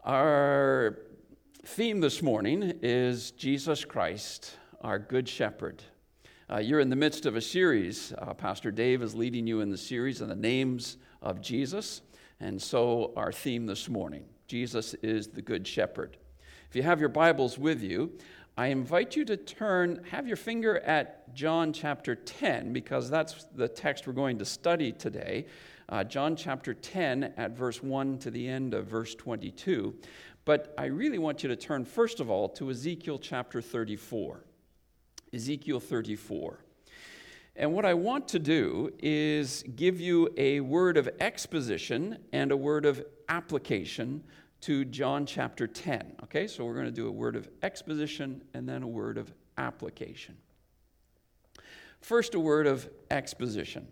Our theme this morning is Jesus Christ, our Good Shepherd. You're in the midst of a series. Pastor Dave is leading you in the series on the names of Jesus. And so our theme this morning, Jesus is the Good Shepherd. If you have your Bibles with you, I invite you to have your finger at John chapter 10, because that's the text we're going to study today. John chapter 10 at verse 1 to the end of verse 22. But I really want you to turn, first of all, to Ezekiel chapter 34. Ezekiel 34. And what I want to do is give you a word of exposition and a word of application to John chapter 10. Okay, so we're going to do a word of exposition and then a word of application. First, a word of exposition.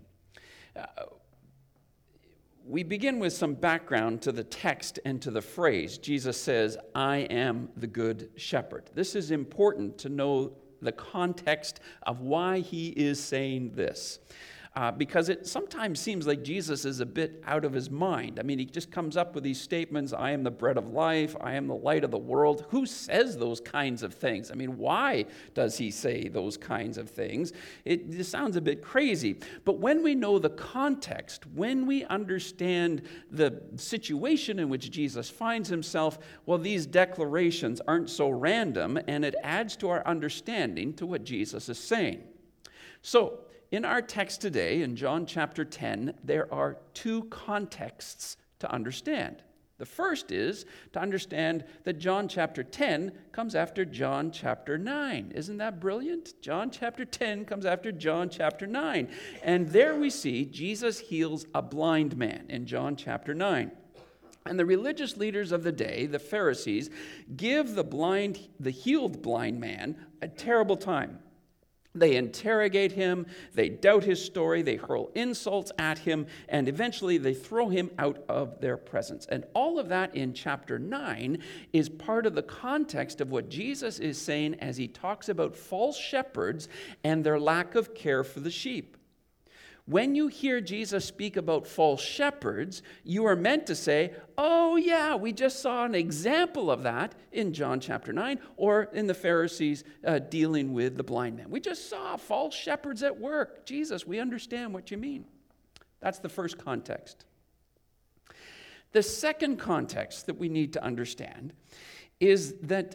We begin with some background to the text and to the phrase. Jesus says, "I am the good shepherd." This is important to know the context of why he is saying this. Because it sometimes seems like Jesus is a bit out of his mind. I mean, he just comes up with these statements, "I am the bread of life, I am the light of the world." Who says those kinds of things? I mean, why does he say those kinds of things? It just sounds a bit crazy. But when we know the context, when we understand the situation in which Jesus finds himself, well, these declarations aren't so random, and it adds to our understanding to what Jesus is saying. So, in our text today, in John chapter 10, there are two contexts to understand. The first is to understand that John chapter 10 comes after John chapter 9. Isn't that brilliant? John chapter 10 comes after John chapter 9. And there we see Jesus heals a blind man in John chapter 9. And the religious leaders of the day, the Pharisees, give the healed blind man a terrible time. They interrogate him, they doubt his story, they hurl insults at him, and eventually they throw him out of their presence. And all of that in chapter 9 is part of the context of what Jesus is saying as he talks about false shepherds and their lack of care for the sheep. When you hear Jesus speak about false shepherds, you are meant to say, "Oh yeah, we just saw an example of that in John chapter 9, or in the Pharisees dealing with the blind man. We just saw false shepherds at work. Jesus, we understand what you mean." That's the first context. The second context that we need to understand is that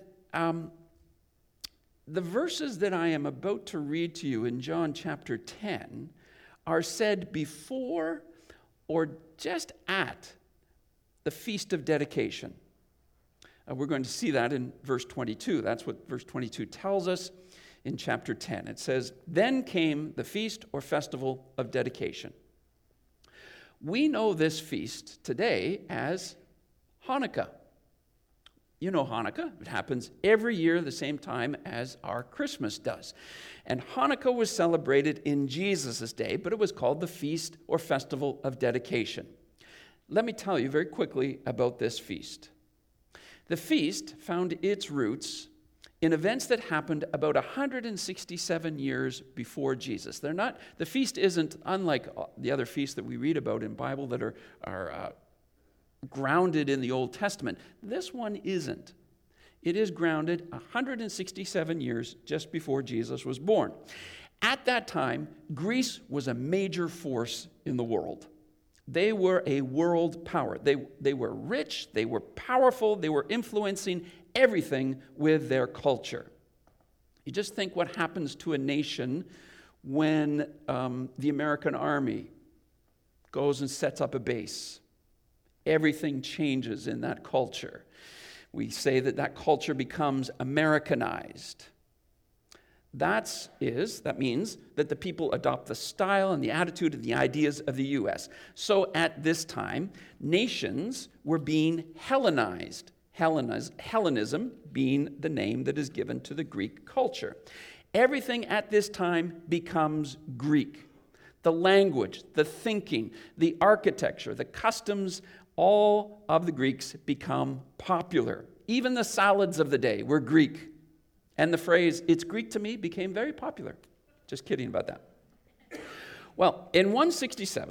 the verses that I am about to read to you in John chapter 10 are said before or just at the Feast of Dedication. We're going to see that in verse 22. That's what verse 22 tells us in chapter 10. It says, "Then came the feast or festival of dedication." We know this feast today as Hanukkah. You know Hanukkah. It happens every year the same time as our Christmas does. And Hanukkah was celebrated in Jesus' day, but it was called the Feast or Festival of Dedication. Let me tell you very quickly about this feast. The feast found its roots in events that happened about 167 years before Jesus. The feast isn't unlike the other feasts that we read about in the Bible that are grounded in the Old Testament. This one isn't. It is grounded 167 years just before Jesus was born. At that time, Greece was a major force in the world. They were a world power. They were rich, they were powerful, they were influencing everything with their culture. You just think what happens to a nation when the American army goes and sets up a base. Everything changes in that culture. We say that culture becomes Americanized. That means that the people adopt the style and the attitude and the ideas of the U.S. So at this time, nations were being Hellenized. Hellenism being the name that is given to the Greek culture. Everything at this time becomes Greek. The language, the thinking, the architecture, the customs, all of the Greeks become popular. Even the salads of the day were Greek. And the phrase, "It's Greek to me," became very popular. Just kidding about that. Well, in 167,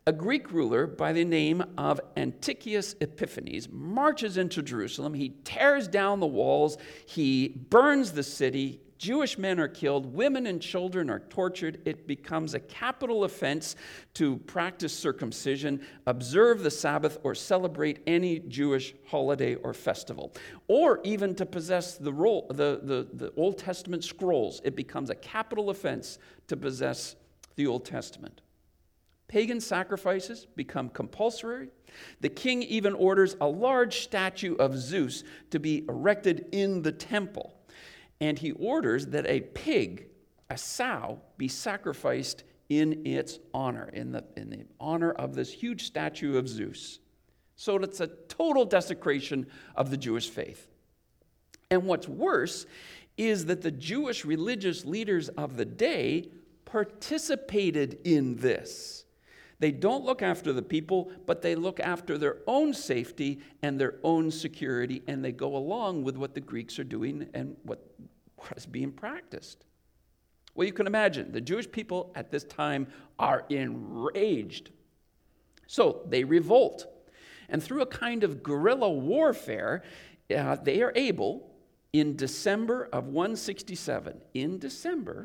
A Greek ruler by the name of Antiochus Epiphanes marches into Jerusalem. He tears down the walls. He burns the city. Jewish men are killed. Women and children are tortured. It becomes a capital offense to practice circumcision, observe the Sabbath, or celebrate any Jewish holiday or festival, or even to possess the Old Testament scrolls. It becomes a capital offense to possess the Old Testament. Pagan sacrifices become compulsory. The king even orders a large statue of Zeus to be erected in the temple. And he orders that a pig, a sow, be sacrificed in its honor, in the honor of this huge statue of Zeus. So it's a total desecration of the Jewish faith. And what's worse is that the Jewish religious leaders of the day participated in this. They don't look after the people, but they look after their own safety and their own security, and they go along with what the Greeks are doing and what is being practiced. Well, you can imagine, the Jewish people at this time are enraged. So they revolt. And through a kind of guerrilla warfare, they are able, in December of 167, in December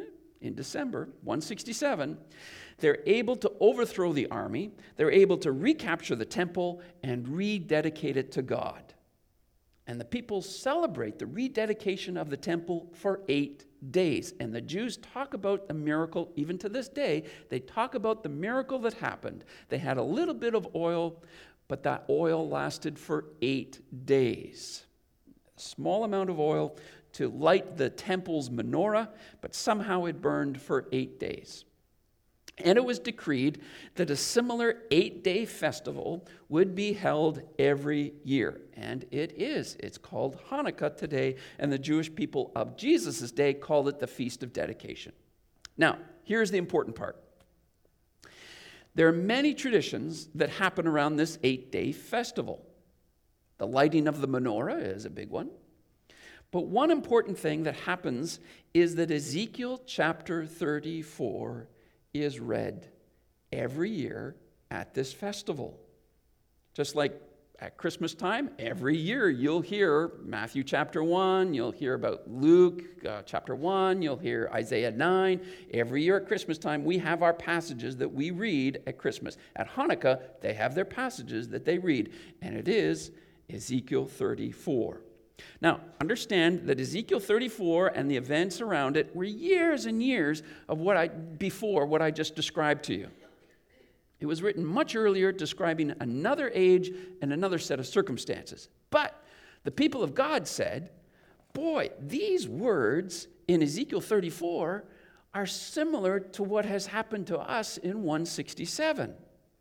167, they're able to overthrow the army, they're able to recapture the temple and rededicate it to God. And the people celebrate the rededication of the temple for 8 days. And the Jews talk about the miracle, even to this day, they talk about the miracle that happened. They had a little bit of oil, but that oil lasted for 8 days. A small amount of oil to light the temple's menorah, but somehow it burned for 8 days. And it was decreed that a similar 8-day festival would be held every year. And it is. It's called Hanukkah today, and the Jewish people of Jesus' day called it the Feast of Dedication. Now, here's the important part. There are many traditions that happen around this 8-day festival. The lighting of the menorah is a big one. But one important thing that happens is that Ezekiel chapter 34 is read every year at this festival. Just like at Christmas time, every year you'll hear Matthew chapter 1, you'll hear about Luke chapter 1, you'll hear Isaiah 9. Every year at Christmas time, we have our passages that we read at Christmas. At Hanukkah, they have their passages that they read, and it is Ezekiel 34. Now, understand that Ezekiel 34 and the events around it were years and years of before what I just described to you. It was written much earlier, describing another age and another set of circumstances. But the people of God said, boy, these words in Ezekiel 34 are similar to what has happened to us in 167.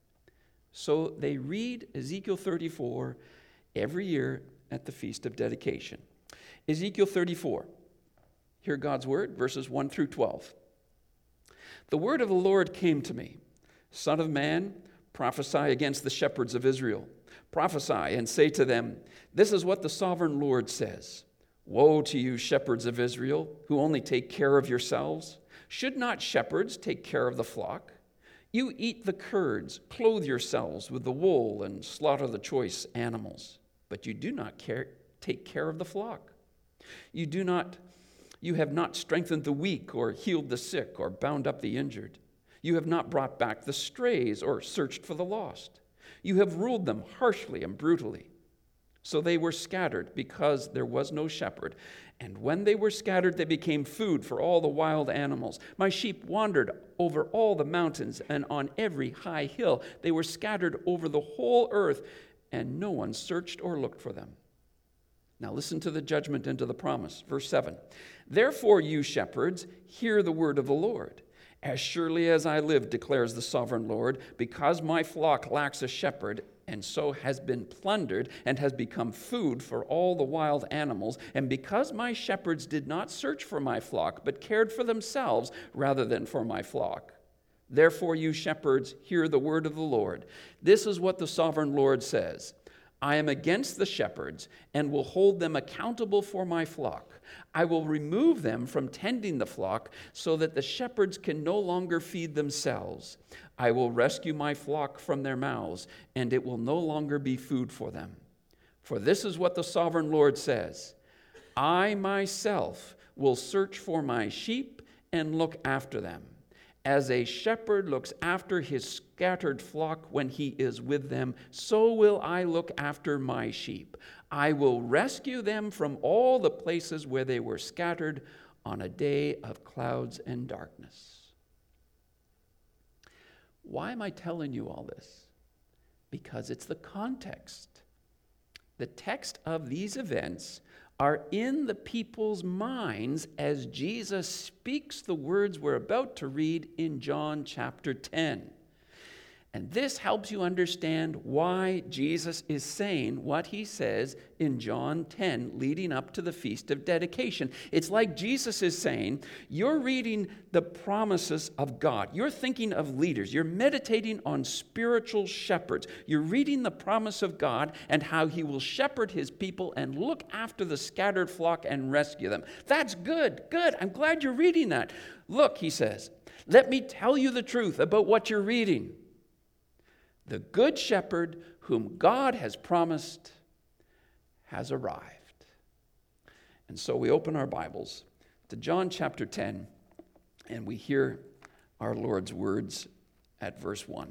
So they read Ezekiel 34 every year at the Feast of Dedication. Ezekiel 34. Hear God's word, verses 1 through 12. The word of the Lord came to me. Son of man, prophesy against the shepherds of Israel. Prophesy and say to them, this is what the sovereign Lord says. Woe to you, shepherds of Israel, who only take care of yourselves. Should not shepherds take care of the flock? You eat the curds, clothe yourselves with the wool, and slaughter the choice animals. But you do not take care of the flock. You have not strengthened the weak, or healed the sick, or bound up the injured. You have not brought back the strays, or searched for the lost. You have ruled them harshly and brutally. So they were scattered because there was no shepherd. And when they were scattered, they became food for all the wild animals. My sheep wandered over all the mountains and on every high hill. They were scattered over the whole earth, and no one searched or looked for them. Now listen to the judgment and to the promise. Verse 7. Therefore, you shepherds, hear the word of the Lord. As surely as I live, declares the sovereign Lord, because my flock lacks a shepherd, and so has been plundered and has become food for all the wild animals, and because my shepherds did not search for my flock, but cared for themselves rather than for my flock. Therefore, you shepherds, hear the word of the Lord. This is what the sovereign Lord says. I am against the shepherds and will hold them accountable for my flock. I will remove them from tending the flock so that the shepherds can no longer feed themselves. I will rescue my flock from their mouths, and it will no longer be food for them. For this is what the sovereign Lord says, I myself will search for my sheep and look after them, as a shepherd looks after his scattered flock when he is with them, so will I look after my sheep. I will rescue them from all the places where they were scattered on a day of clouds and darkness. Why am I telling you all this? Because it's the context. The text of these events are in the people's minds as Jesus speaks the words we're about to read in John chapter 10. And this helps you understand why Jesus is saying what he says in John 10, leading up to the Feast of Dedication. It's like Jesus is saying, you're reading the promises of God. You're thinking of leaders. You're meditating on spiritual shepherds. You're reading the promise of God and how he will shepherd his people and look after the scattered flock and rescue them. That's good. Good. I'm glad you're reading that. Look, he says, let me tell you the truth about what you're reading. The good shepherd whom God has promised has arrived. And so we open our Bibles to John chapter 10, and we hear our Lord's words at verse 1.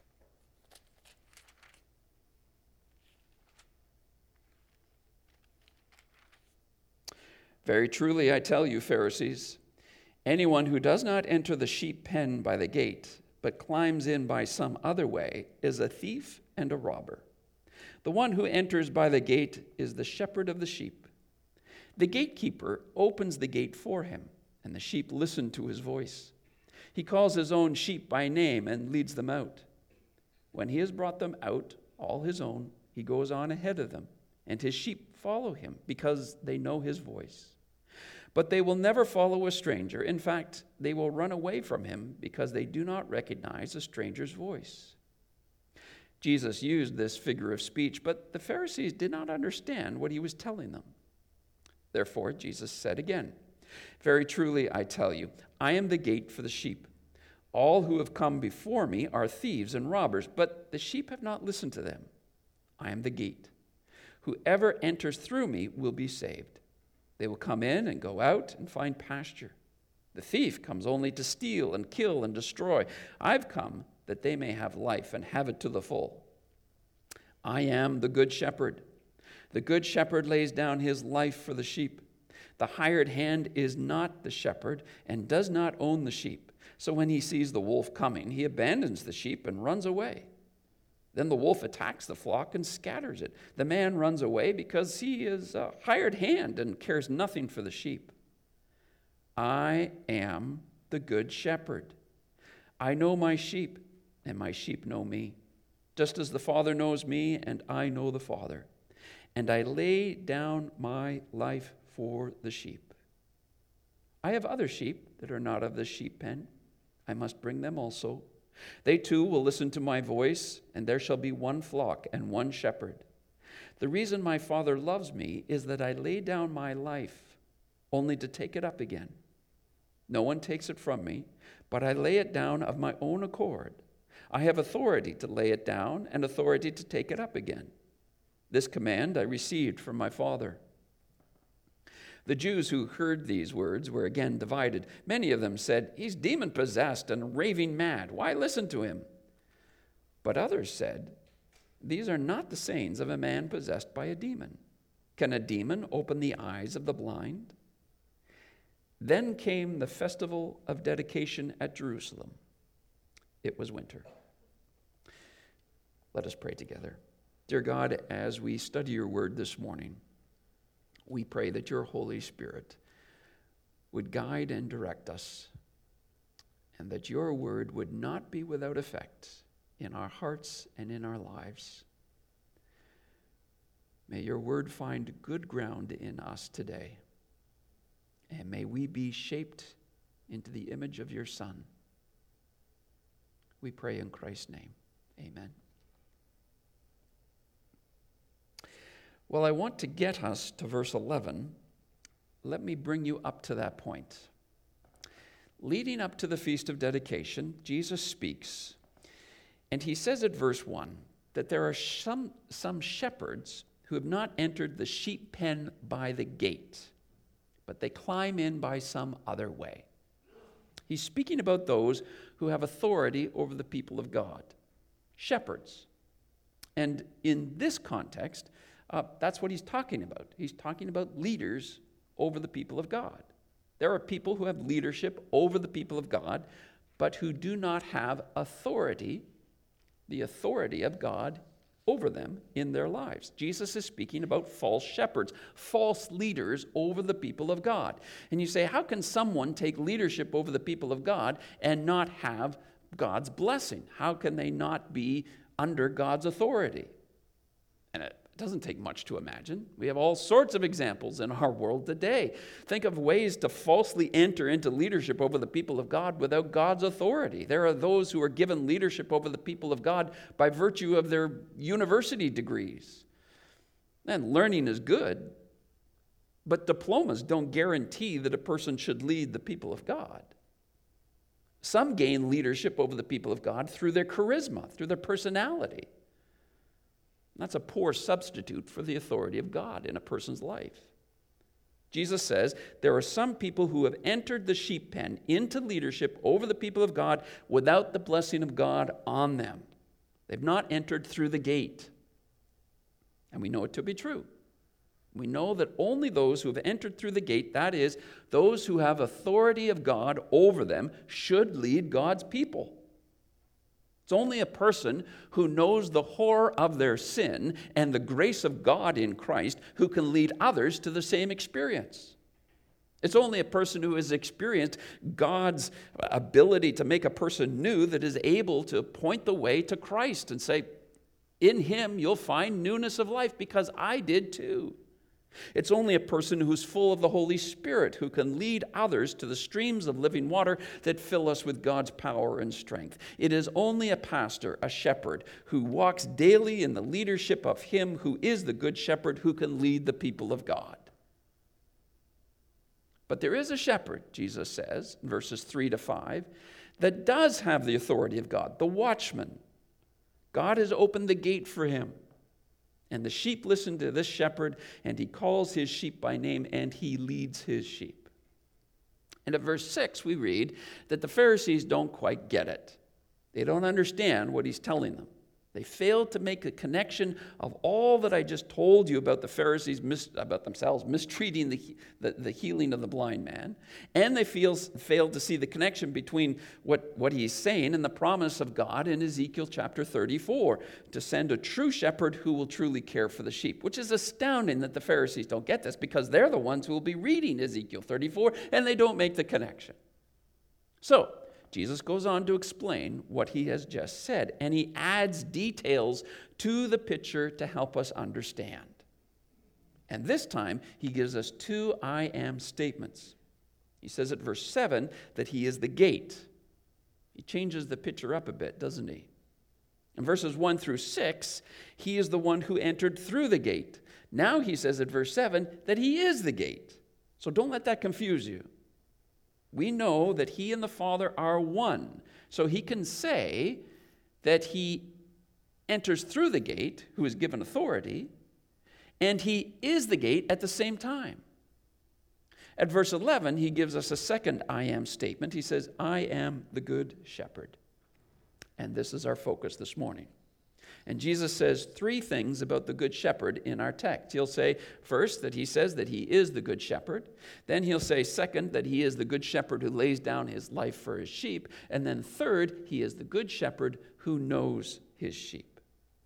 Very truly I tell you, Pharisees, anyone who does not enter the sheep pen by the gate, but climbs in by some other way, is a thief and a robber. The one who enters by the gate is the shepherd of the sheep. The gatekeeper opens the gate for him, and the sheep listen to his voice. He calls his own sheep by name and leads them out. When he has brought them out, all his own, he goes on ahead of them, and his sheep follow him because they know his voice. But they will never follow a stranger. In fact, they will run away from him because they do not recognize a stranger's voice. Jesus used this figure of speech, but the Pharisees did not understand what he was telling them. Therefore, Jesus said again, very truly I tell you, I am the gate for the sheep. All who have come before me are thieves and robbers, but the sheep have not listened to them. I am the gate. Whoever enters through me will be saved. They will come in and go out and find pasture. The thief comes only to steal and kill and destroy. I've come that they may have life and have it to the full. I am the good shepherd. The good shepherd lays down his life for the sheep. The hired hand is not the shepherd and does not own the sheep. So when he sees the wolf coming, he abandons the sheep and runs away. Then the wolf attacks the flock and scatters it. The man runs away because he is a hired hand and cares nothing for the sheep. I am the good shepherd. I know my sheep, and my sheep know me, just as the Father knows me, and I know the Father. And I lay down my life for the sheep. I have other sheep that are not of the sheep pen. I must bring them also. They too will listen to my voice, and there shall be one flock and one shepherd. The reason my Father loves me is that I lay down my life only to take it up again. No one takes it from me, but I lay it down of my own accord. I have authority to lay it down and authority to take it up again. This command I received from my Father. The Jews who heard these words were again divided. Many of them said, he's demon-possessed and raving mad. Why listen to him? But others said, these are not the sayings of a man possessed by a demon. Can a demon open the eyes of the blind? Then came the festival of dedication at Jerusalem. It was winter. Let us pray together. Dear God, as we study your word this morning, we pray that your Holy Spirit would guide and direct us, and that your word would not be without effect in our hearts and in our lives. May your word find good ground in us today, and may we be shaped into the image of your Son. We pray in Christ's name. Amen. Well, I want to get us to verse 11. Let me bring you up to that point. Leading up to the Feast of Dedication, Jesus speaks, And he says at verse 1 that there are some shepherds who have not entered the sheep pen by the gate, but they climb in by some other way. He's speaking about those who have authority over the people of God, shepherds. And in this context, that's what he's talking about. He's talking about leaders over the people of God. There are people who have leadership over the people of God, but who do not have authority, the authority of God over them in their lives. Jesus is speaking about false shepherds, false leaders over the people of God. And you say, how can someone take leadership over the people of God and not have God's blessing? How can they not be under God's authority? And it doesn't take much to imagine. We have all sorts of examples in our world today. Think of ways to falsely enter into leadership over the people of God without God's authority. There are those who are given leadership over the people of God by virtue of their university degrees. And learning is good, but diplomas don't guarantee that a person should lead the people of God. Some gain leadership over the people of God through their charisma, through their personality. That's a poor substitute for the authority of God in a person's life. Jesus says there are some people who have entered the sheep pen into leadership over the people of God without the blessing of God on them. They've not entered through the gate. And we know it to be true. We know that only those who have entered through the gate, that is, those who have authority of God over them, should lead God's people. It's only a person who knows the horror of their sin and the grace of God in Christ who can lead others to the same experience. It's only a person who has experienced God's ability to make a person new that is able to point the way to Christ and say, in him you'll find newness of life because I did too. It's only a person who's full of the Holy Spirit who can lead others to the streams of living water that fill us with God's power and strength. It is only a pastor, a shepherd, who walks daily in the leadership of him who is the good shepherd who can lead the people of God. But there is a shepherd, Jesus says, in verses 3-5, that does have the authority of God, the watchman. God has opened the gate for him. And the sheep listen to this shepherd, and he calls his sheep by name, and he leads his sheep. And at verse 6, we read that the Pharisees don't quite get it. They don't understand what he's telling them. They fail to make a connection of all that I just told you about the Pharisees, about themselves mistreating the healing of the blind man. And they fail to see the connection between what he's saying and the promise of God in Ezekiel chapter 34, to send a true shepherd who will truly care for the sheep, which is astounding that the Pharisees don't get this because they're the ones who will be reading Ezekiel 34 and they don't make the connection. So, Jesus goes on to explain what he has just said, and he adds details to the picture to help us understand. And this time, he gives us two I am statements. He says at verse 7 that he is the gate. He changes the picture up a bit, doesn't he? In verses 1-6, he is the one who entered through the gate. Now he says at verse 7 that he is the gate. So don't let that confuse you. We know that he and the Father are one. So he can say that he enters through the gate, who is given authority, and he is the gate at the same time. At verse 11, he gives us a second I am statement. He says, I am the good shepherd. And this is our focus this morning. And Jesus says three things about the good shepherd in our text. He'll say, first, that he says that he is the good shepherd. Then he'll say, second, that he is the good shepherd who lays down his life for his sheep. And then third, he is the good shepherd who knows his sheep.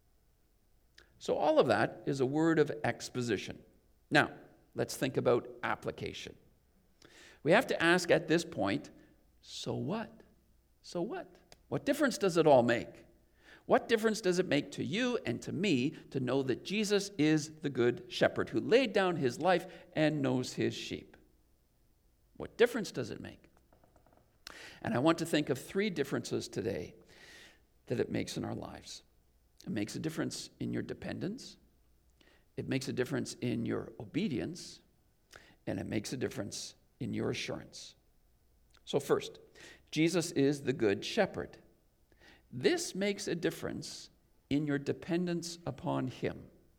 So all of that is a word of exposition. Now, let's think about application. We have to ask at this point, so what? So what? What difference does it all make? What difference does it make to you and to me to know that Jesus is the good shepherd who laid down his life and knows his sheep? What difference does it make? And I want to think of three differences today that it makes in our lives. It makes a difference in your dependence. It makes a difference in your obedience. And it makes a difference in your assurance. So first, Jesus is the good shepherd. This makes a difference in your dependence upon him.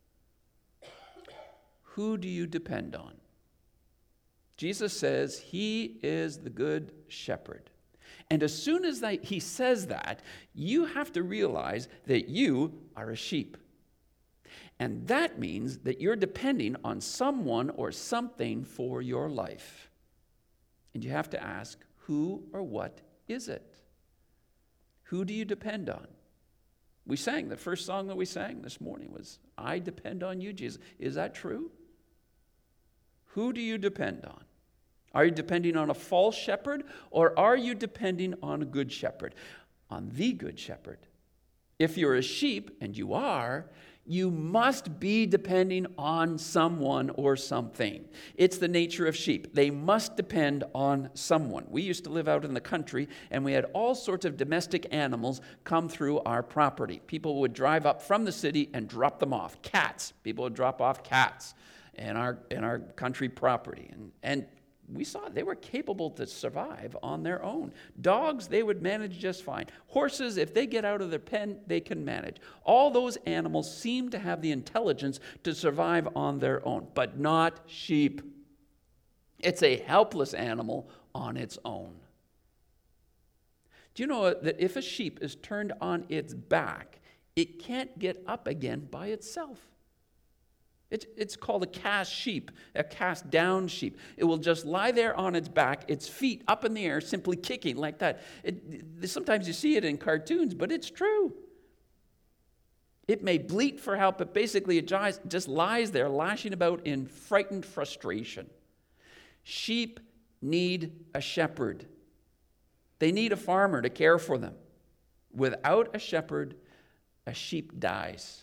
Who do you depend on? Jesus says he is the good shepherd. And as soon as he says that, you have to realize that you are a sheep. And that means that you're depending on someone or something for your life. And you have to ask, who or what is it? Who do you depend on? We sang, the first song that we sang this morning was, I depend on you, Jesus. Is that true? Who do you depend on? Are you depending on a false shepherd, or are you depending on a good shepherd? On the good shepherd. If you're a sheep, and you are, you must be depending on someone or something. It's the nature of sheep. They must depend on someone. We used to live out in the country, and we had all sorts of domestic animals come through our property. People would drive up from the city and drop them off. Cats. People would drop off cats in our country property. And we saw they were capable to survive on their own. Dogs, they would manage just fine. Horses, if they get out of their pen, they can manage. All those animals seem to have the intelligence to survive on their own, but not sheep. It's a helpless animal on its own. Do you know that if a sheep is turned on its back, it can't get up again by itself? It's called a cast sheep, a cast down sheep. It will just lie there on its back, its feet up in the air, simply kicking like that. Sometimes you see it in cartoons, but it's true. It may bleat for help, but basically it just lies there lashing about in frightened frustration. Sheep need a shepherd. They need a farmer to care for them. Without a shepherd, a sheep dies.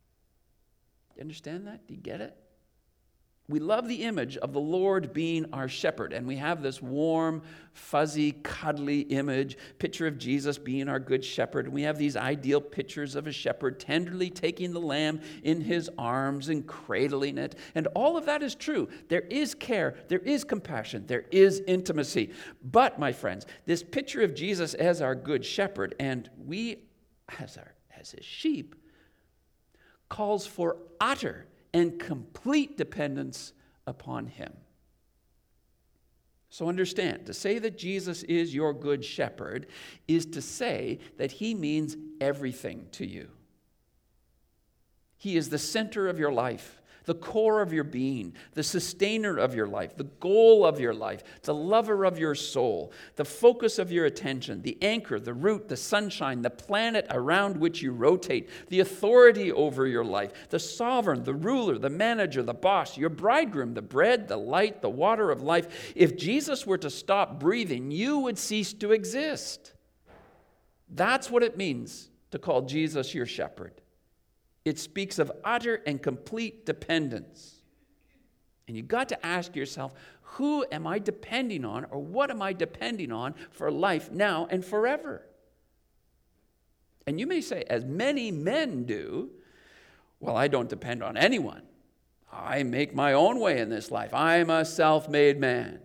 You understand that? Do you get it? We love the image of the Lord being our shepherd, and we have this warm, fuzzy, cuddly picture of Jesus being our good shepherd. And we have these ideal pictures of a shepherd tenderly taking the lamb in his arms and cradling it. And all of that is true. There is care, there is compassion, there is intimacy. But, my friends, this picture of Jesus as our good shepherd, and we as his sheep, calls for utter and complete dependence upon him. So understand, to say that Jesus is your good shepherd is to say that he means everything to you. He is the center of your life, the core of your being, the sustainer of your life, the goal of your life, the lover of your soul, the focus of your attention, the anchor, the root, the sunshine, the planet around which you rotate, the authority over your life, the sovereign, the ruler, the manager, the boss, your bridegroom, the bread, the light, the water of life. If Jesus were to stop breathing, you would cease to exist. That's what it means to call Jesus your shepherd. It speaks of utter and complete dependence. And you've got to ask yourself, who am I depending on, or what am I depending on for life now and forever? And you may say, as many men do, well, I don't depend on anyone. I make my own way in this life. I'm a self-made man.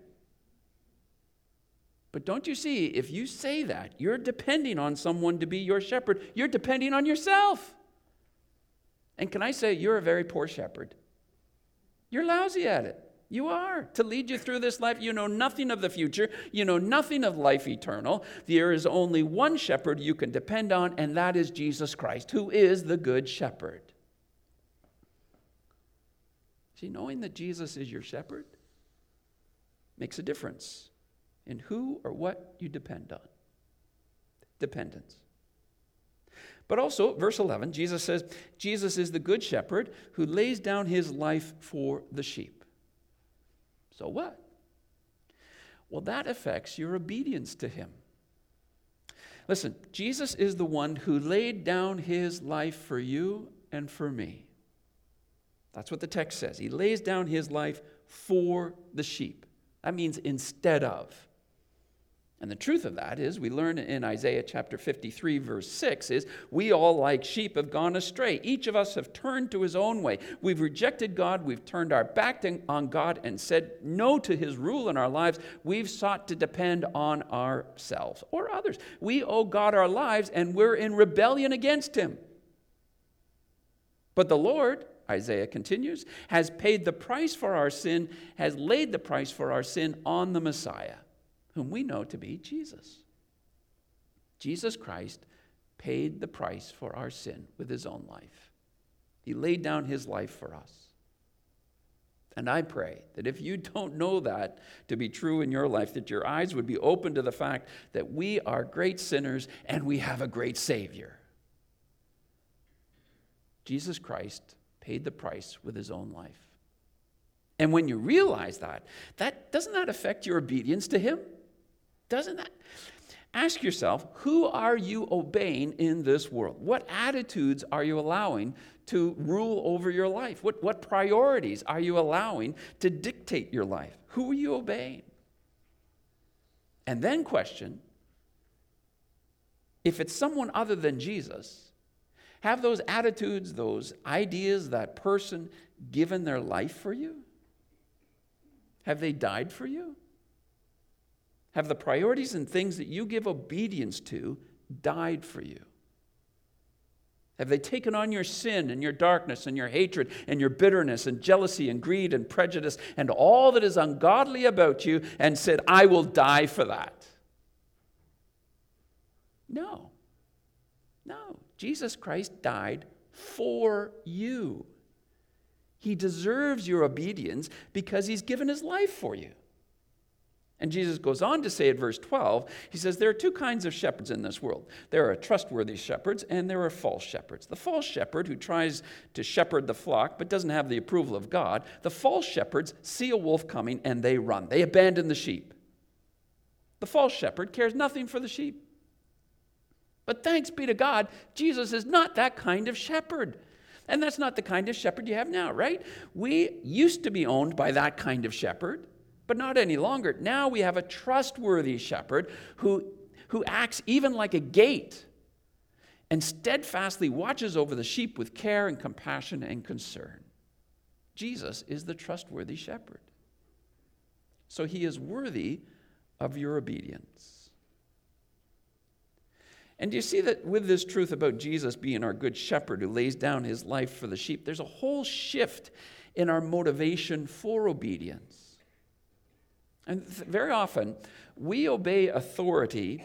But don't you see, if you say that, you're depending on someone to be your shepherd. You're depending on yourself. And can I say, you're a very poor shepherd. You're lousy at it. You are. To lead you through this life, you know nothing of the future. You know nothing of life eternal. There is only one shepherd you can depend on, and that is Jesus Christ, who is the good shepherd. See, knowing that Jesus is your shepherd makes a difference in who or what you depend on. Dependence. But also, verse 11, Jesus says, Jesus is the good shepherd who lays down his life for the sheep. So what? Well, that affects your obedience to him. Listen, Jesus is the one who laid down his life for you and for me. That's what the text says. He lays down his life for the sheep. That means instead of. And the truth of that is, we learn in Isaiah chapter 53, verse 6, is we all like sheep have gone astray. Each of us have turned to his own way. We've rejected God. We've turned our back on God and said no to his rule in our lives. We've sought to depend on ourselves or others. We owe God our lives, and we're in rebellion against him. But the Lord, Isaiah continues, has paid the price for our sin, has laid the price for our sin on the Messiah, whom we know to be Jesus. Jesus Christ paid the price for our sin with his own life. He laid down his life for us. And I pray that if you don't know that to be true in your life, that your eyes would be open to the fact that we are great sinners and we have a great Savior. Jesus Christ paid the price with his own life. And when you realize that doesn't that affect your obedience to him? Doesn't that? Ask yourself, who are you obeying in this world? What attitudes are you allowing to rule over your life? What priorities are you allowing to dictate your life? Who are you obeying? And then question, if it's someone other than Jesus, have those attitudes, those ideas, that person given their life for you? Have they died for you? Have the priorities and things that you give obedience to died for you? Have they taken on your sin and your darkness and your hatred and your bitterness and jealousy and greed and prejudice and all that is ungodly about you and said, I will die for that? No. No. Jesus Christ died for you. He deserves your obedience because he's given his life for you. And Jesus goes on to say at verse 12, he says, there are two kinds of shepherds in this world. There are trustworthy shepherds and there are false shepherds. The false shepherd who tries to shepherd the flock but doesn't have the approval of God, the false shepherds see a wolf coming and they run. They abandon the sheep. The false shepherd cares nothing for the sheep. But thanks be to God, Jesus is not that kind of shepherd. And that's not the kind of shepherd you have now, right? We used to be owned by that kind of shepherd, but not any longer. Now we have a trustworthy shepherd who acts even like a gate and steadfastly watches over the sheep with care and compassion and concern. Jesus is the trustworthy shepherd. So he is worthy of your obedience. And do you see that with this truth about Jesus being our good shepherd who lays down his life for the sheep, there's a whole shift in our motivation for obedience. And very often, we obey authority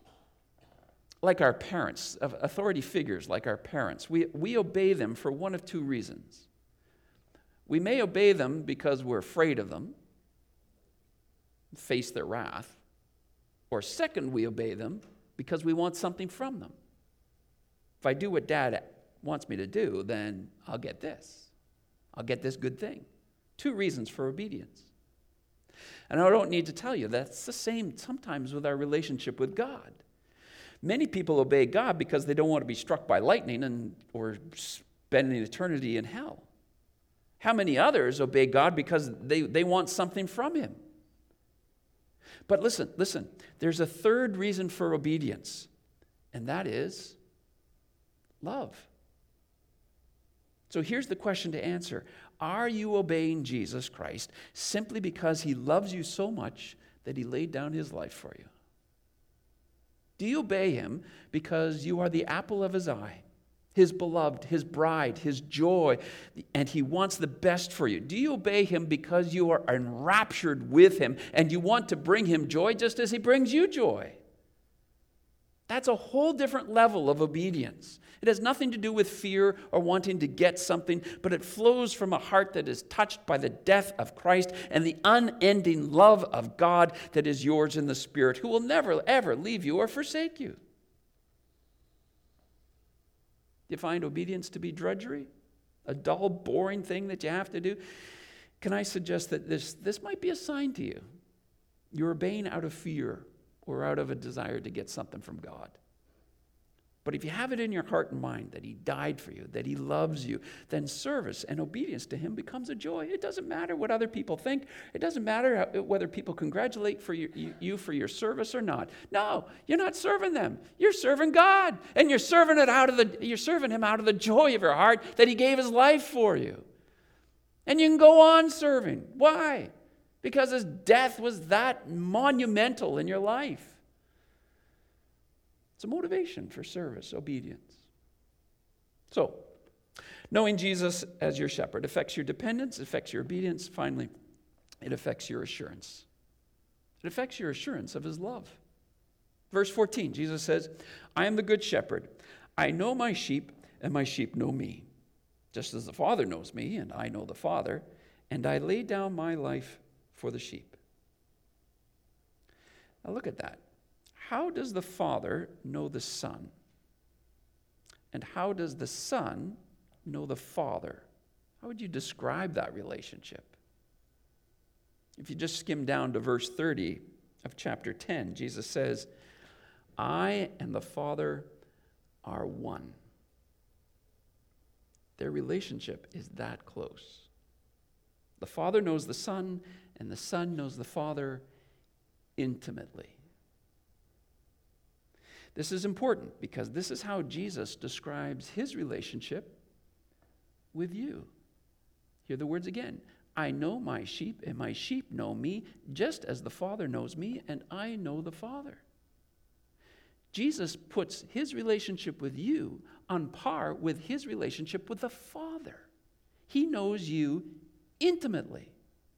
like our parents, authority figures like our parents. We obey them for one of two reasons. We may obey them because we're afraid of them, face their wrath. Or second, we obey them because we want something from them. If I do what Dad wants me to do, then I'll get this. I'll get this good thing. Two reasons for obedience. And I don't need to tell you, that's the same sometimes with our relationship with God. Many people obey God because they don't want to be struck by lightning or spend an eternity in hell. How many others obey God because they want something from him? But listen, there's a third reason for obedience, and that is love. So here's the question to answer. Are you obeying Jesus Christ simply because he loves you so much that he laid down his life for you? Do you obey him because you are the apple of his eye, his beloved, his bride, his joy, and he wants the best for you? Do you obey him because you are enraptured with him and you want to bring him joy just as he brings you joy? That's a whole different level of obedience. It has nothing to do with fear or wanting to get something, but it flows from a heart that is touched by the death of Christ and the unending love of God that is yours in the Spirit, who will never, ever leave you or forsake you. Do you find obedience to be drudgery? A dull, boring thing that you have to do? Can I suggest that this might be a sign to you? You're obeying out of fear or out of a desire to get something from God. But if you have it in your heart and mind that he died for you, that he loves you, then service and obedience to him becomes a joy. It doesn't matter what other people think. It doesn't matter whether people congratulate you for your service or not. No, you're not serving them. You're serving God, and you're serving him out of the joy of your heart that he gave his life for you. And you can go on serving. Why? Because his death was that monumental in your life. It's a motivation for service, obedience. So, knowing Jesus as your shepherd affects your dependence, affects your obedience. Finally, it affects your assurance. It affects your assurance of his love. Verse 14, Jesus says, I am the good shepherd. I know my sheep, and my sheep know me. Just as the Father knows me, and I know the Father, and I lay down my life for the sheep. Now look at that. How does the Father know the Son? And how does the Son know the Father? How would you describe that relationship? If you just skim down to verse 30 of chapter 10, Jesus says, I and the Father are one. Their relationship is that close. The Father knows the Son, and the Son knows the Father intimately. This is important because this is how Jesus describes his relationship with you. Hear the words again. I know my sheep, and my sheep know me, just as the Father knows me, and I know the Father. Jesus puts his relationship with you on par with his relationship with the Father. He knows you intimately.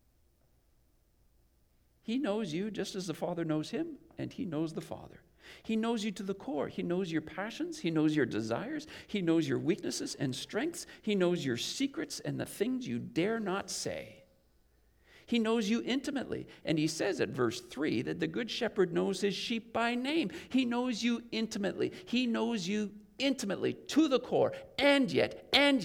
He knows you just as the Father knows him, and he knows the Father. He knows you to the core. He knows your passions. He knows your desires. He knows your weaknesses and strengths. He knows your secrets and the things you dare not say. He knows you intimately. And he says at verse 3 that the good shepherd knows his sheep by name. He knows you intimately. He knows you intimately to the core. And yet,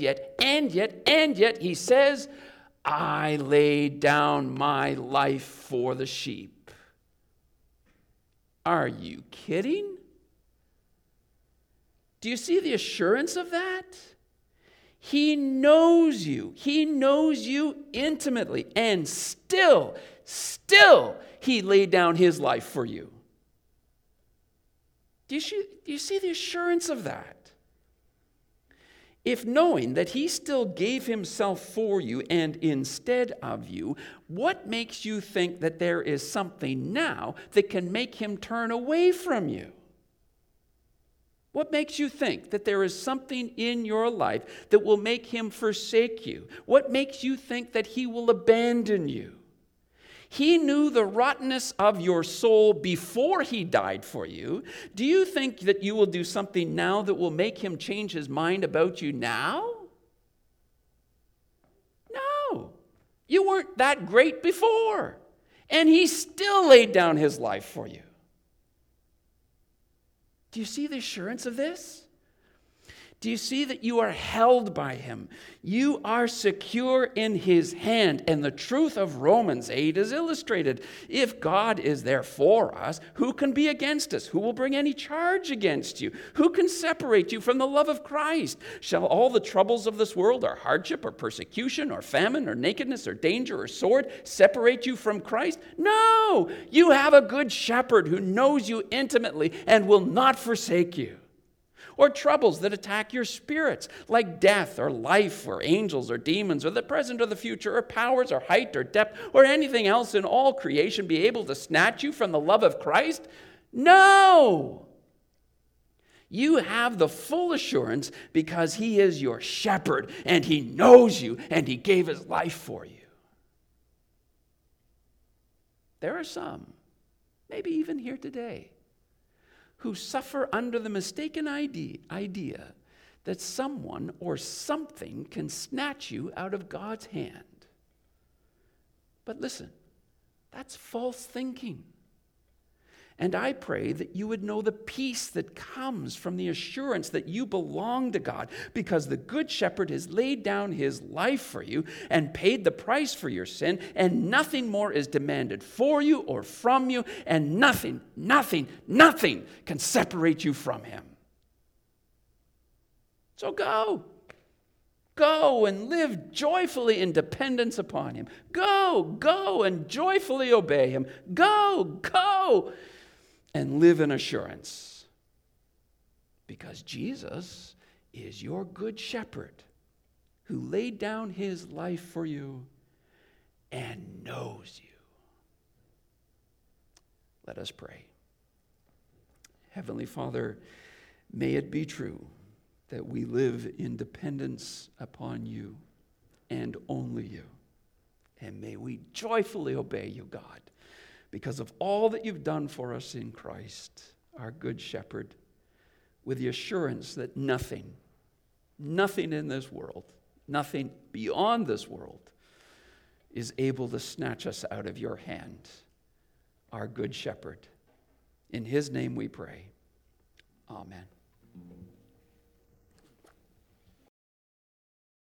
he says, I lay down my life for the sheep. Are you kidding? Do you see the assurance of that? He knows you. He knows you intimately. And still, he laid down his life for you. Do you see the assurance of that? If knowing that he still gave himself for you and instead of you, what makes you think that there is something now that can make him turn away from you? What makes you think that there is something in your life that will make him forsake you? What makes you think that he will abandon you? He knew the rottenness of your soul before he died for you. Do you think that you will do something now that will make him change his mind about you now? No. You weren't that great before. And he still laid down his life for you. Do you see the assurance of this? Do you see that you are held by him? You are secure in his hand. And the truth of Romans 8 is illustrated. If God is there for us, who can be against us? Who will bring any charge against you? Who can separate you from the love of Christ? Shall all the troubles of this world, or hardship, or persecution, or famine, or nakedness, or danger, or sword, separate you from Christ? No! You have a good shepherd who knows you intimately and will not forsake you. Or troubles that attack your spirits, like death or life or angels or demons or the present or the future or powers or height or depth or anything else in all creation be able to snatch you from the love of Christ? No! You have the full assurance because he is your shepherd and he knows you and he gave his life for you. There are some, maybe even here today, who suffer under the mistaken idea that someone or something can snatch you out of God's hand. But listen, that's false thinking. And I pray that you would know the peace that comes from the assurance that you belong to God, because the Good Shepherd has laid down his life for you and paid the price for your sin, and nothing more is demanded for you or from you, and nothing can separate you from him. So go. Go and live joyfully in dependence upon him. Go and joyfully obey him. Go and live in assurance. Because Jesus is your good shepherd who laid down his life for you and knows you. Let us pray. Heavenly Father, may it be true that we live in dependence upon you and only you. And may we joyfully obey you, God, because of all that you've done for us in Christ, our good shepherd, with the assurance that nothing in this world, nothing beyond this world, is able to snatch us out of your hand, our good shepherd. In his name we pray. Amen.